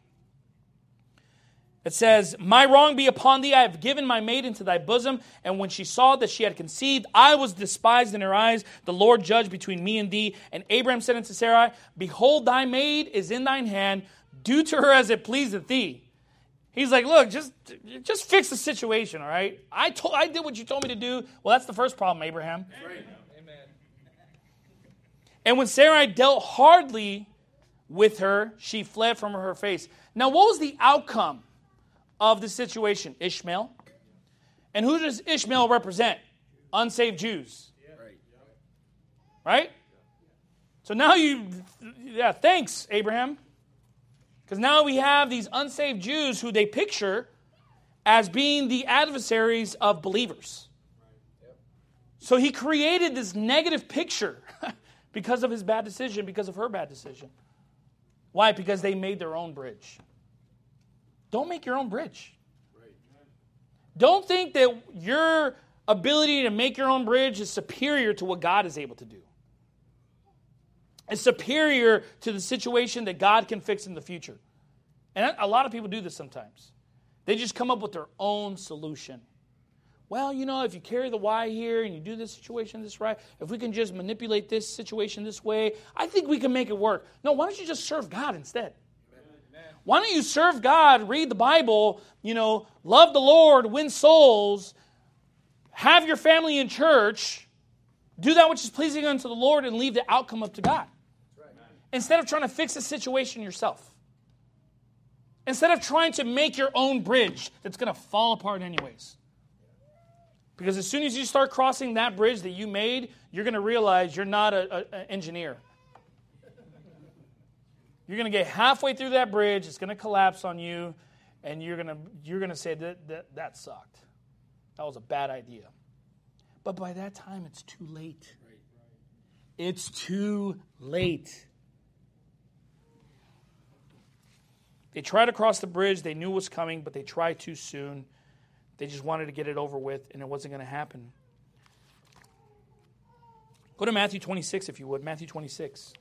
It says, my wrong be upon thee. I have given my maid into thy bosom. And when she saw that she had conceived, I was despised in her eyes. The Lord judged between me and thee. And Abraham said unto Sarai, behold, thy maid is in thine hand. Do to her as it pleaseth thee. He's like, look, just, just fix the situation, all right? I told, I did what you told me to do. Well, that's the first problem, Abraham. Right. Amen. And when Sarai dealt hardly with her, she fled from her face. Now, what was the outcome of the situation? Ishmael. And who does Ishmael represent? Unsaved Jews. Right? So now you, yeah, thanks, Abraham. Because now we have these unsaved Jews who they picture as being the adversaries of believers. So he created this negative picture because of his bad decision, because of her bad decision. Why? Because they made their own bridge. Don't make your own bridge. Don't think that your ability to make your own bridge is superior to what God is able to do. It's superior to the situation that God can fix in the future. And a lot of people do this sometimes. They just come up with their own solution. well, you know, if you carry the why here and you do this situation this right, if we can just manipulate this situation this way, I think we can make it work. No, why don't you just serve God instead? Amen. Why don't you serve God, read the Bible, you know, love the Lord, win souls, have your family in church, do that which is pleasing unto the Lord, and leave the outcome up to God. Right. Instead of trying to fix the situation yourself. Instead of trying to make your own bridge that's going to fall apart anyways. Because as soon as you start crossing that bridge that you made, you're going to realize you're not an engineer. You're going to get halfway through that bridge, it's going to collapse on you, and you're going to you're going to say, that, that, that sucked. That was a bad idea. But by that time, it's too late. It's too late. They tried to cross the bridge. They knew it was coming, but they tried too soon. They just wanted to get it over with, and it wasn't going to happen. Go to Matthew twenty-six, if you would. Matthew twenty-six.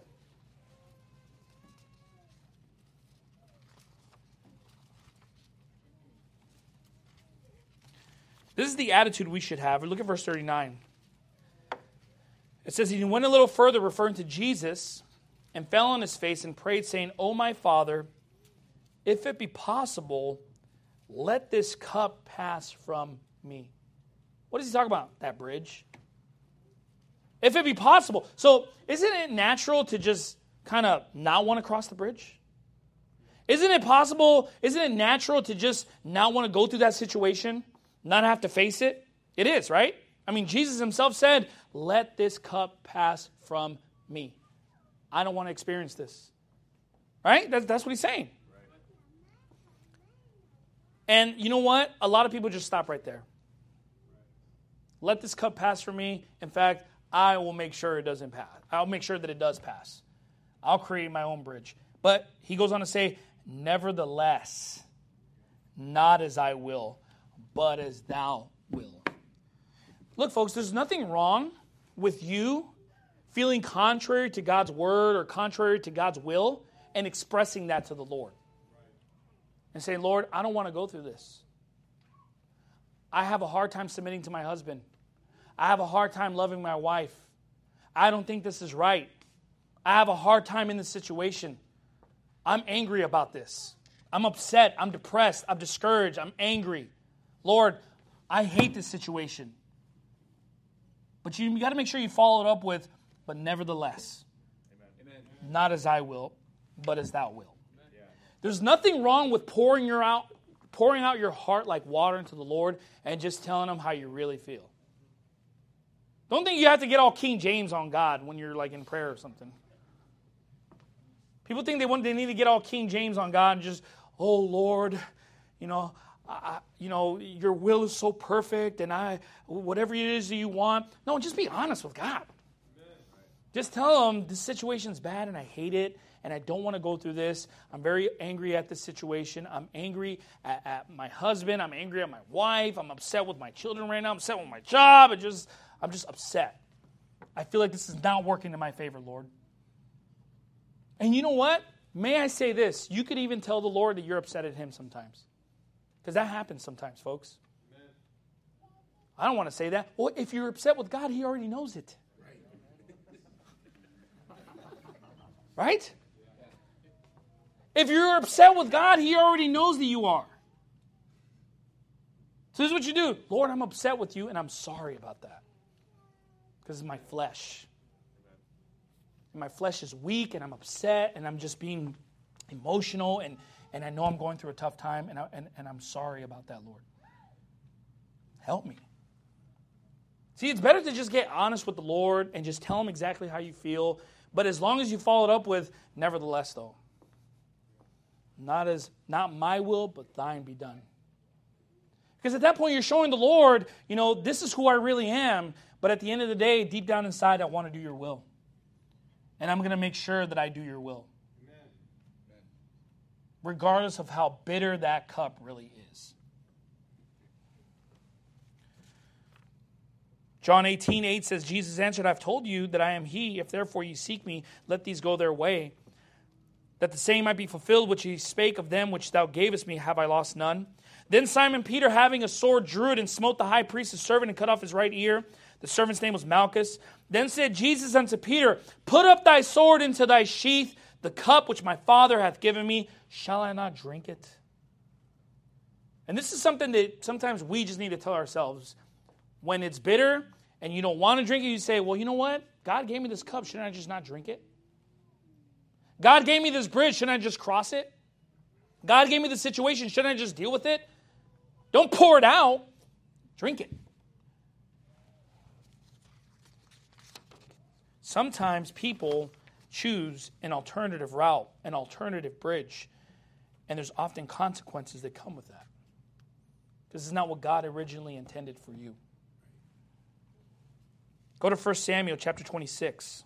This is the attitude we should have. Look at verse thirty-nine. It says, he went a little further, referring to Jesus, and fell on his face and prayed, saying, O my Father, if it be possible, let this cup pass from me. What does he talk about? That bridge. If it be possible. So isn't it natural to just kind of not want to cross the bridge? Isn't it possible, isn't it natural to just not want to go through that situation, not have to face it? It is, right? I mean, Jesus himself said, let this cup pass from me. I don't want to experience this. Right? That's, that's what he's saying. And you know what? A lot of people just stop right there. Let this cup pass from me. In fact, I will make sure it doesn't pass. I'll make sure that it does pass. I'll create my own bridge. But he goes on to say, nevertheless, not as I will, but as thou will. Look, folks, there's nothing wrong with you feeling contrary to God's word or contrary to God's will and expressing that to the Lord. And saying, Lord, I don't want to go through this. I have a hard time submitting to my husband. I have a hard time loving my wife. I don't think this is right. I have a hard time in this situation. I'm angry about this. I'm upset. I'm depressed. I'm discouraged. I'm angry. Lord, I hate this situation. But you, you got to make sure you follow it up with, but nevertheless, Amen. Not as I will, but as thou wilt. There's nothing wrong with pouring your out, pouring out your heart like water into the Lord and just telling him how you really feel. Don't think you have to get all King James on God when you're like in prayer or something. People think they want they need to get all King James on God and just, oh Lord, you know, I, you know, your will is so perfect, and I whatever it is that you want. No, just be honest with God. Just tell him this situation's bad and I hate it. And I don't want to go through this. I'm very angry at this situation. I'm angry at, at my husband. I'm angry at my wife. I'm upset with my children right now. I'm upset with my job. I just, I'm just upset. I feel like this is not working in my favor, Lord. And you know what? May I say this? You could even tell the Lord that you're upset at him sometimes. Because that happens sometimes, folks. Amen. I don't want to say that. Well, if you're upset with God, he already knows it. Right? Right? If you're upset with God, he already knows that you are. So this is what you do. Lord, I'm upset with you, and I'm sorry about that. Because it's my flesh. And my flesh is weak, and I'm upset, and I'm just being emotional, and, and I know I'm going through a tough time, and, I, and, and I'm sorry about that, Lord. Help me. See, it's better to just get honest with the Lord and just tell him exactly how you feel. But as long as you follow it up with, nevertheless, though. Not as not my will, but thine be done. Because at that point, you're showing the Lord, you know, this is who I really am. But at the end of the day, deep down inside, I want to do your will. And I'm going to make sure that I do your will. Amen. Regardless of how bitter that cup really is. John eighteen eight says, Jesus answered, I've told you that I am he. If therefore you seek me, let these go their way. that the saying might be fulfilled, which he spake of them which thou gavest me, have I lost none. Then Simon Peter, having a sword, drew it and smote the high priest's servant and cut off his right ear. The servant's name was Malchus. Then said Jesus unto Peter, put up thy sword into thy sheath. The cup which my Father hath given me, shall I not drink it? And this is something that sometimes we just need to tell ourselves. When it's bitter and you don't want to drink it, you say, well, you know what? God gave me this cup. Shouldn't I just not drink it? God gave me this bridge. Shouldn't I just cross it? God gave me the situation. Shouldn't I just deal with it? Don't pour it out. Drink it. Sometimes people choose an alternative route, an alternative bridge, and there's often consequences that come with that. This is not what God originally intended for you. Go to First Samuel chapter twenty-six.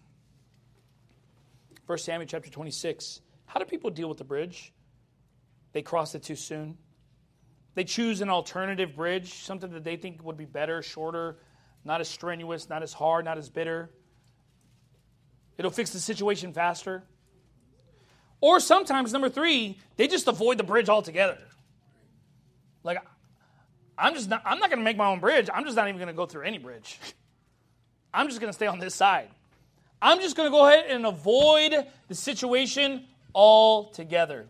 First Samuel chapter twenty-six. How do people deal with the bridge? They cross it too soon. They choose an alternative bridge, something that they think would be better, shorter, not as strenuous, not as hard, not as bitter. It'll fix the situation faster. Or sometimes, number three, they just avoid the bridge altogether. Like, I'm just not, I'm not going to make my own bridge. I'm just not even going to go through any bridge. I'm just going to stay on this side. I'm just going to go ahead and avoid the situation altogether.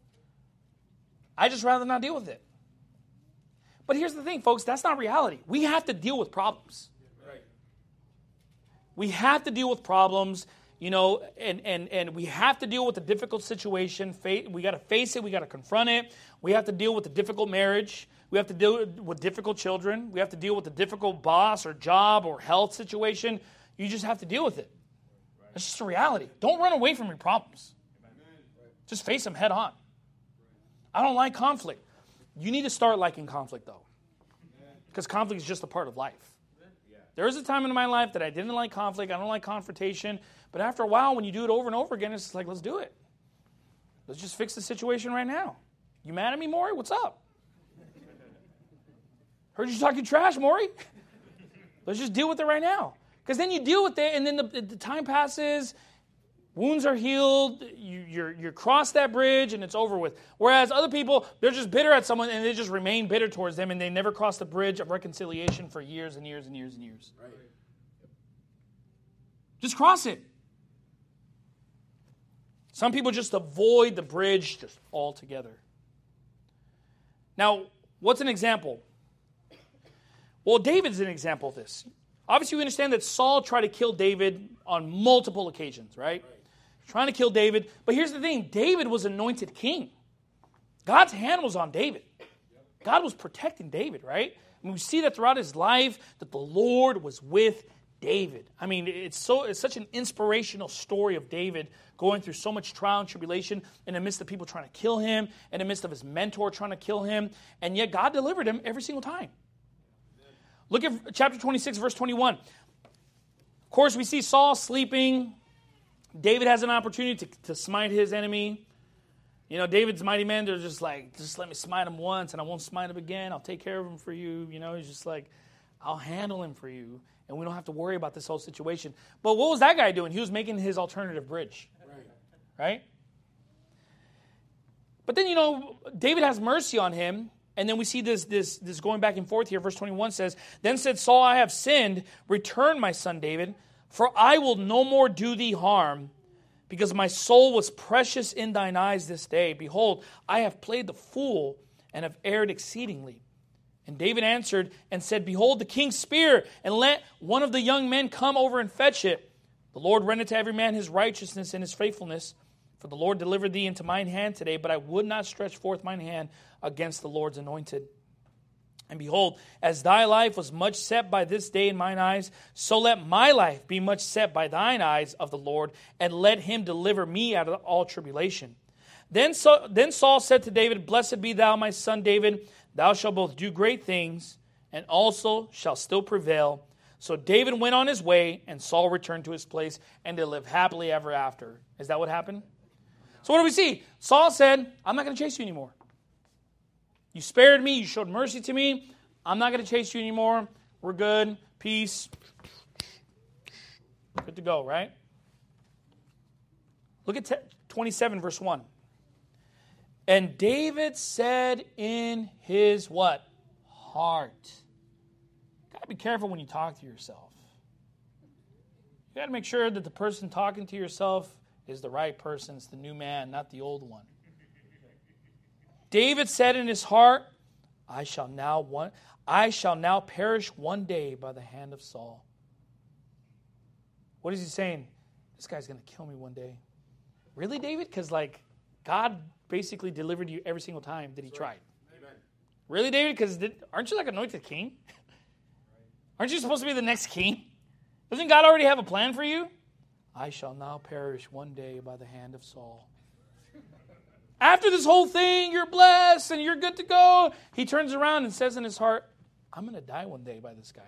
I just rather not deal with it. But here's the thing, folks, that's not reality. We have to deal with problems. Right. We have to deal with problems, you know, and, and, and we have to deal with the difficult situation. We got to face it. We got to confront it. We have to deal with the difficult marriage. We have to deal with difficult children. We have to deal with the difficult boss or job or health situation. You just have to deal with it. It's just a reality. Don't run away from your problems. Just face them head on. I don't like conflict. You need to start liking conflict, though, because conflict is just a part of life. There was a time in my life that I didn't like conflict. I don't like confrontation. But after a while, when you do it over and over again, it's like, let's do it. Let's just fix the situation right now. You mad at me, Maury? What's up? Heard you talking trash, Maury. Let's just deal with it right now. Because then you deal with it, and then the, the time passes. Wounds are healed, you, you're, you're crossed that bridge, and it's over with. Whereas other people, they're just bitter at someone, and they just remain bitter towards them, and they never cross the bridge of reconciliation for years and years and years and years. Right. Just cross it. Some people just avoid the bridge just altogether. Now, what's an example? Well, David's an example of this. Obviously, we understand that Saul tried to kill David on multiple occasions, right? right. Trying to kill David. But here's the thing. David was anointed king. God's hand was on David. God was protecting David, right? I mean, we see that throughout his life, that the Lord was with David. I mean, it's so it's such an inspirational story of David going through so much trial and tribulation in the midst of people trying to kill him, in the midst of his mentor trying to kill him, and yet God delivered him every single time. Look at chapter twenty-six, verse twenty-one. Of course, we see Saul sleeping. David has an opportunity to, to smite his enemy. You know, David's mighty men, they're just like, just let me smite him once and I won't smite him again. I'll take care of him for you. You know, he's just like, I'll handle him for you. And we don't have to worry about this whole situation. But what was that guy doing? He was making his alternative bridge. Right? Right? But then, you know, David has mercy on him. And then we see this, this, this going back and forth here. Verse twenty-one says, Then said Saul, I have sinned. Return, my son David, for I will no more do thee harm, because my soul was precious in thine eyes this day. Behold, I have played the fool and have erred exceedingly. And David answered and said, Behold, the king's spear, and let one of the young men come over and fetch it. The Lord render to every man his righteousness and his faithfulness. For the Lord delivered thee into mine hand today, but I would not stretch forth mine hand against the Lord's anointed. And behold, as thy life was much set by this day in mine eyes, so let my life be much set by thine eyes of the Lord, and let him deliver me out of all tribulation. Then, so, then Saul said to David, Blessed be thou, my son David, thou shalt both do great things, and also shalt still prevail. So David went on his way, and Saul returned to his place, and they lived happily ever after. Is that what happened? So what do we see? Saul said, I'm not going to chase you anymore. You spared me. You showed mercy to me. I'm not going to chase you anymore. We're good. Peace. Good to go, right? Look at twenty-seven, verse one. And David said in his what? Heart. Got to be careful when you talk to yourself. You got to make sure that the person talking to yourself is the right person. It's the new man, not the old one. David said in his heart, I shall now one, I shall now perish one day by the hand of Saul. What is he saying? This guy's going to kill me one day. Really, David? Because like God basically delivered you every single time that he tried. Amen. Really, David? Because aren't you like anointed king? Aren't you supposed to be the next king? Doesn't God already have a plan for you? I shall now perish one day by the hand of Saul. After this whole thing, you're blessed and you're good to go. He turns around and says in his heart, I'm going to die one day by this guy.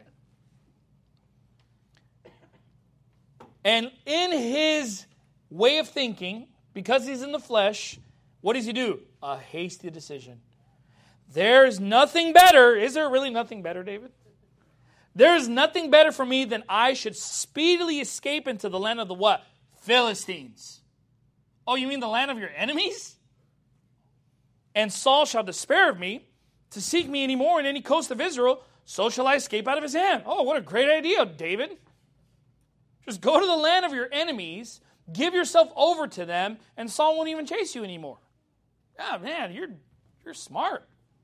And in his way of thinking, because he's in the flesh, what does he do? A hasty decision. There's nothing better. Is there really nothing better, David? There's nothing better for me than I should speedily escape into the land of the what? Philistines. Oh, you mean the land of your enemies? And Saul shall despair of me to seek me any more in any coast of Israel, so shall I escape out of his hand. Oh, what a great idea, David. Just go to the land of your enemies, give yourself over to them, and Saul won't even chase you anymore. Ah, man, you're you're smart.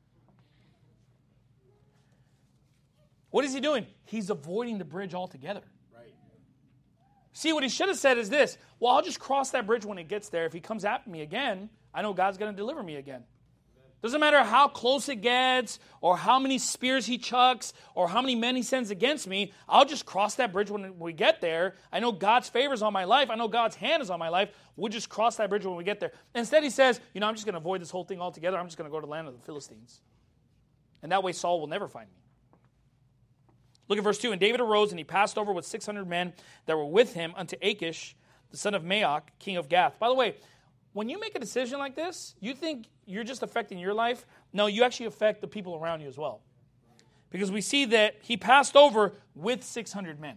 What is he doing? He's avoiding the bridge altogether. Right. See, what he should have said is this, well, I'll just cross that bridge when it gets there. If he comes after me again, I know God's going to deliver me again. Doesn't matter how close it gets, or how many spears he chucks, or how many men he sends against me. I'll just cross that bridge when we get there. I know God's favor is on my life. I know God's hand is on my life. We'll just cross that bridge when we get there. Instead, he says, you know, I'm just going to avoid this whole thing altogether. I'm just going to go to the land of the Philistines. And that way Saul will never find me. Look at verse two. And David arose, and he passed over with six hundred men that were with him unto Achish, the son of Maoch, king of Gath. By the way, when you make a decision like this, you think you're just affecting your life. No, you actually affect the people around you as well. Because we see that he passed over with six hundred men.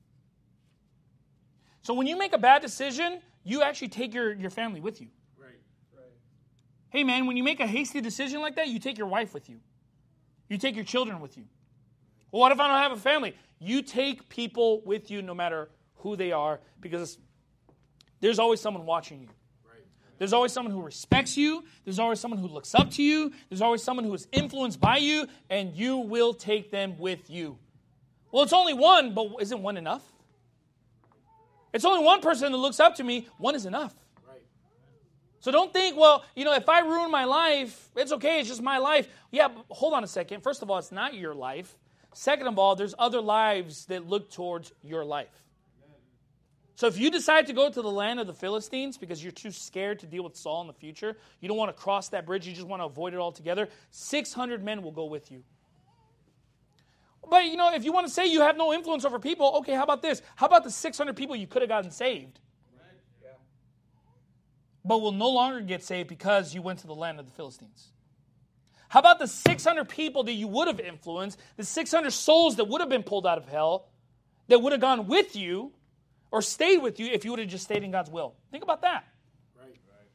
So when you make a bad decision, you actually take your, your family with you. Right. Right. Hey man, when you make a hasty decision like that, you take your wife with you. You take your children with you. Well, what if I don't have a family? You take people with you no matter who they are, because there's always someone watching you. There's always someone who respects you. There's always someone who looks up to you. There's always someone who is influenced by you, and you will take them with you. Well, it's only one, but isn't one enough? It's only one person that looks up to me. One is enough. Right. So don't think, well, you know, if I ruin my life, it's okay. It's just my life. Yeah, but hold on a second. First of all, it's not your life. Second of all, there's other lives that look towards your life. So if you decide to go to the land of the Philistines because you're too scared to deal with Saul in the future, you don't want to cross that bridge, you just want to avoid it altogether, six hundred men will go with you. But, you know, if you want to say you have no influence over people, okay, how about this? How about the six hundred people you could have gotten saved? Right. Yeah. But will no longer get saved because you went to the land of the Philistines? How about the six hundred people that you would have influenced, the six hundred souls that would have been pulled out of hell, that would have gone with you, or stayed with you if you would have just stayed in God's will? Think about that. Right, right.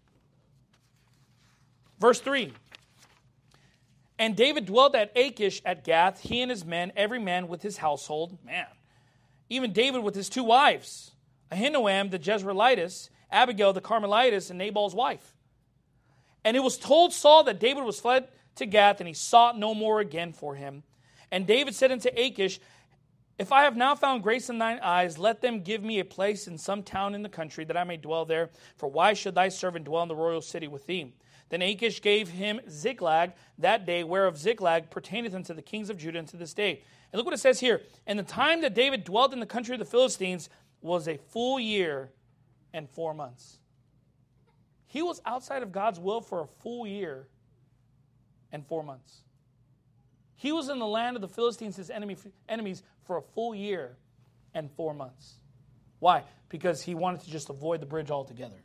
Verse three. And David dwelt at Achish at Gath, he and his men, every man with his household. Man. Even David with his two wives, Ahinoam the Jezreelitess, Abigail the Carmelitess, and Nabal's wife. And it was told Saul that David was fled to Gath, and he sought no more again for him. And David said unto Achish, if I have now found grace in thine eyes, let them give me a place in some town in the country, that I may dwell there. For why should thy servant dwell in the royal city with thee? Then Achish gave him Ziklag that day, whereof Ziklag pertaineth unto the kings of Judah unto this day. And look what it says here. And the time that David dwelt in the country of the Philistines was a full year and four months. He was outside of God's will for a full year and four months. He was in the land of the Philistines, his enemy, enemies, for a full year and four months. Why? Because he wanted to just avoid the bridge altogether.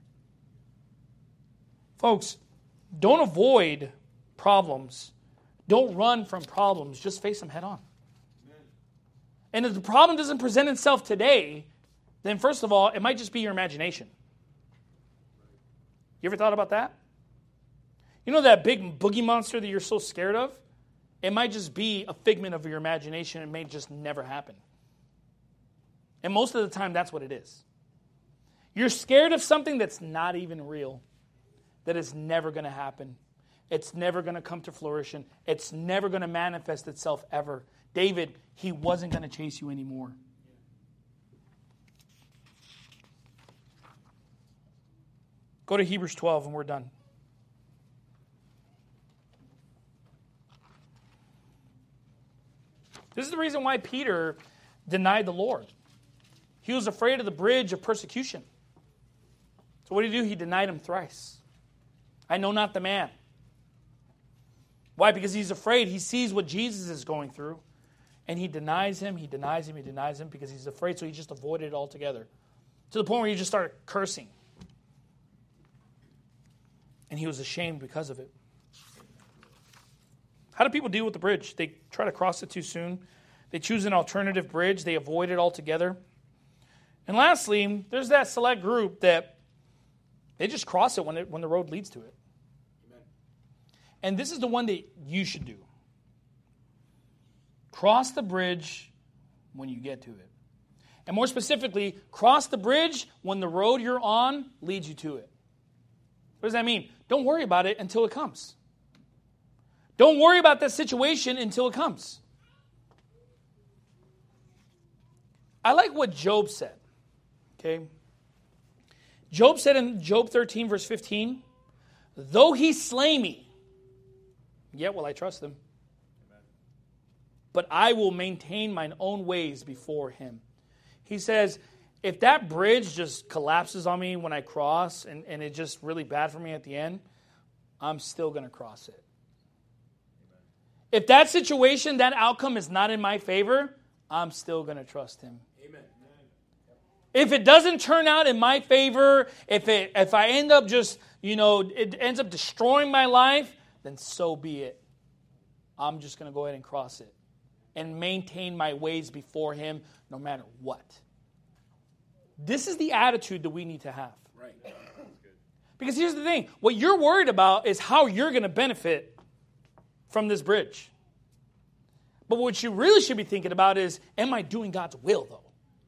Folks, don't avoid problems. Don't run from problems. Just face them head on. Amen. And if the problem doesn't present itself today, then first of all, it might just be your imagination. You ever thought about that? You know that big boogie monster that you're so scared of? It might just be a figment of your imagination. It may just never happen. And most of the time, that's what it is. You're scared of something that's not even real, that is never going to happen. It's never going to come to fruition. It's never going to manifest itself ever. David, he wasn't going to chase you anymore. Go to Hebrews twelve and we're done. This is the reason why Peter denied the Lord. He was afraid of the bridge of persecution. So what did he do? He denied him thrice. I know not the man. Why? Because he's afraid. He sees what Jesus is going through. And he denies him, he denies him, he denies him because he's afraid, so he just avoided it altogether. To the point where he just started cursing. And he was ashamed because of it. How do people deal with the bridge? They try to cross it too soon. They choose an alternative bridge. They avoid it altogether. And lastly, there's that select group that they just cross it when, it, when the road leads to it. Amen. And this is the one that you should do. Cross the bridge when you get to it. And more specifically, cross the bridge when the road you're on leads you to it. What does that mean? Don't worry about it until it comes. Don't worry about that situation until it comes. I like what Job said. Okay? Job said in Job thirteen, verse fifteen, though he slay me, yet will I trust him. Amen. But I will maintain mine own ways before him. He says, if that bridge just collapses on me when I cross and, and it's just really bad for me at the end, I'm still going to cross it. Amen. If that situation, that outcome is not in my favor, I'm still going to trust him. Amen. If it doesn't turn out in my favor, if it if I end up just, you know, it ends up destroying my life, then so be it. I'm just going to go ahead and cross it and maintain my ways before him no matter what. This is the attitude that we need to have. Right. Because here's the thing. What you're worried about is how you're going to benefit from this bridge. But what you really should be thinking about is, am I doing God's will, though?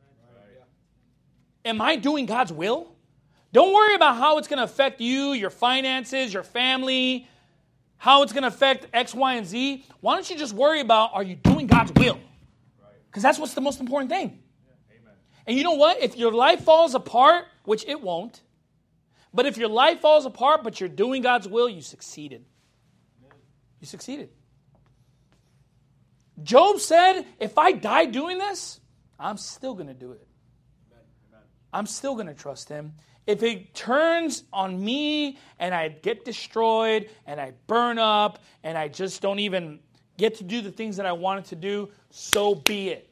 Am I doing God's will? Don't worry about how it's going to affect you, your finances, your family, how it's going to affect X, Y, and Z. Why don't you just worry about, are you doing God's will? Because that's what's the most important thing. And you know what? If your life falls apart, which it won't, but if your life falls apart but you're doing God's will, you succeeded. You succeeded. Job said, if I die doing this, I'm still going to do it. I'm still going to trust him. If it turns on me and I get destroyed and I burn up and I just don't even get to do the things that I wanted to do, so be it.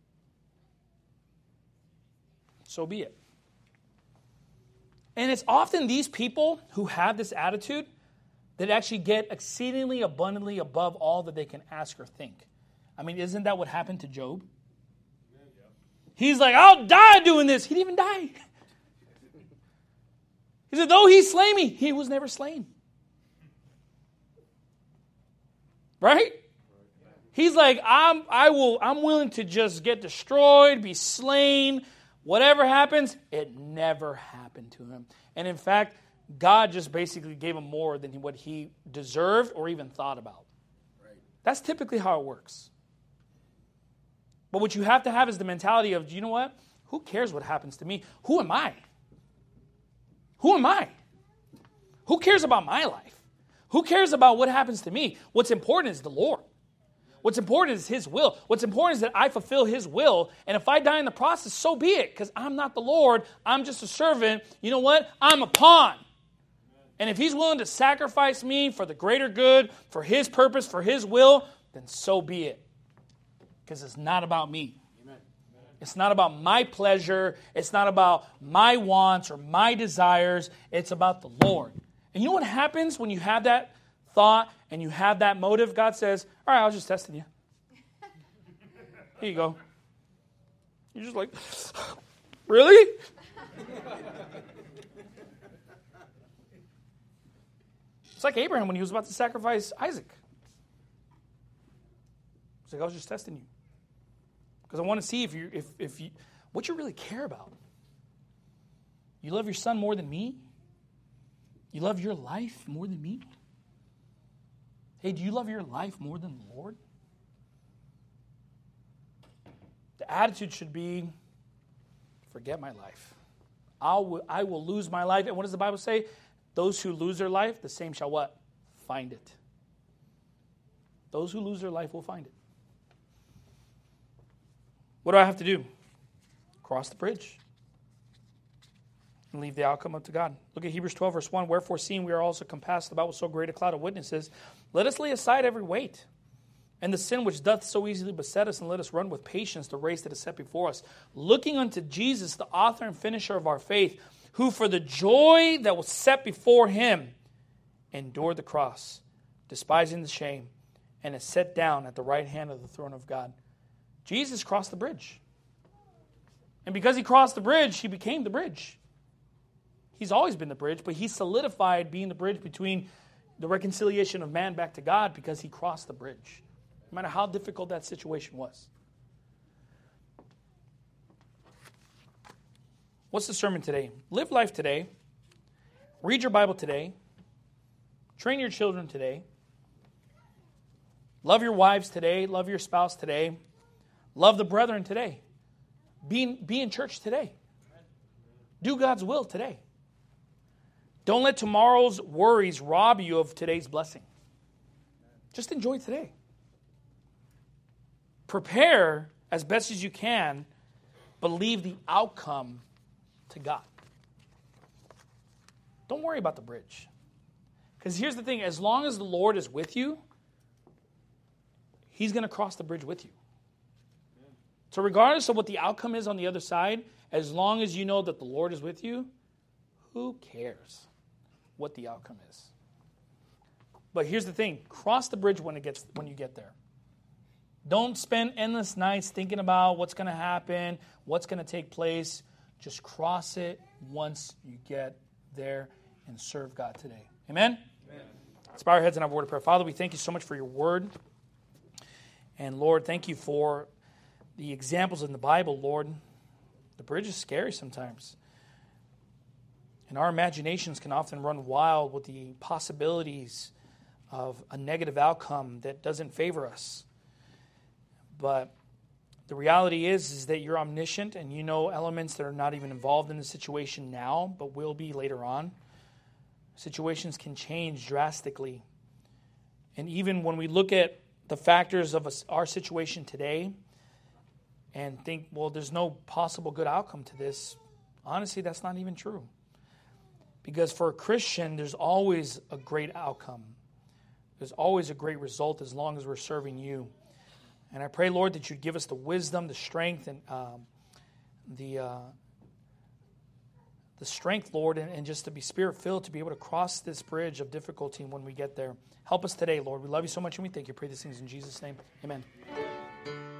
So be it. And it's often these people who have this attitude that actually get exceedingly abundantly above all that they can ask or think. I mean, isn't that what happened to Job? He's like, I'll die doing this. He didn't even die. He said, though he slay me, he was never slain. Right? He's like, I'm I will I'm willing to just get destroyed, be slain. Whatever happens, it never happened to him. And in fact, God just basically gave him more than what he deserved or even thought about. Right. That's typically how it works. But what you have to have is the mentality of, you know what? Who cares what happens to me? Who am I? Who am I? Who cares about my life? Who cares about what happens to me? What's important is the Lord. What's important is his will. What's important is that I fulfill his will. And if I die in the process, so be it. Because I'm not the Lord. I'm just a servant. You know what? I'm a pawn. And if he's willing to sacrifice me for the greater good, for his purpose, for his will, then so be it. Because it's not about me. Amen. It's not about my pleasure. It's not about my wants or my desires. It's about the Lord. And you know what happens when you have that thought and you have that motive? God says, all right, I was just testing you. Here you go. You're just like, really? It's like Abraham when he was about to sacrifice Isaac. It's like, I was just testing you. Because I want to see if you, if, if you, what you really care about. You love your son more than me? You love your life more than me? Hey, do you love your life more than the Lord? The attitude should be, forget my life. I'll, I will lose my life. And what does the Bible say? Those who lose their life, the same shall what? Find it. Those who lose their life will find it. What do I have to do? Cross the bridge. And leave the outcome up to God. Look at Hebrews twelve, verse one. Wherefore, seeing we are also compassed about with so great a cloud of witnesses, let us lay aside every weight, and the sin which doth so easily beset us, and let us run with patience the race that is set before us, looking unto Jesus, the author and finisher of our faith, who for the joy that was set before him endured the cross, despising the shame, and is set down at the right hand of the throne of God. Jesus crossed the bridge. And because he crossed the bridge, he became the bridge. He's always been the bridge, but he solidified being the bridge between the reconciliation of man back to God because he crossed the bridge, no matter how difficult that situation was. What's the sermon today? Live life today. Read your Bible today. Train your children today. Love your wives today. Love your spouse today. Love the brethren today. Be in, be in church today. Do God's will today. Don't let tomorrow's worries rob you of today's blessing. Just enjoy today. Prepare as best as you can, but leave the outcome to God. Don't worry about the bridge. Because here's the thing, as long as the Lord is with you, he's going to cross the bridge with you. So regardless of what the outcome is on the other side, as long as you know that the Lord is with you, who cares what the outcome is? But here's the thing, cross the bridge when it gets when you get there. Don't spend endless nights thinking about what's going to happen, what's going to take place. Just cross it once you get there and serve God today. Amen? Amen. Let's bow our heads and have a word of prayer. Father, we thank you so much for your word. And Lord, thank you for the examples in the Bible, Lord. The bridge is scary sometimes. And our imaginations can often run wild with the possibilities of a negative outcome that doesn't favor us. But the reality is, is that you're omniscient and you know elements that are not even involved in the situation now, but will be later on. Situations can change drastically. And even when we look at the factors of our situation today and think, well, there's no possible good outcome to this, honestly, that's not even true. Because for a Christian, there's always a great outcome. There's always a great result as long as we're serving you. And I pray, Lord, that you'd give us the wisdom, the strength, and um, the uh, the strength, Lord, and, and just to be Spirit-filled, to be able to cross this bridge of difficulty when we get there. Help us today, Lord. We love you so much, and we thank you. Pray these things in Jesus' name. Amen.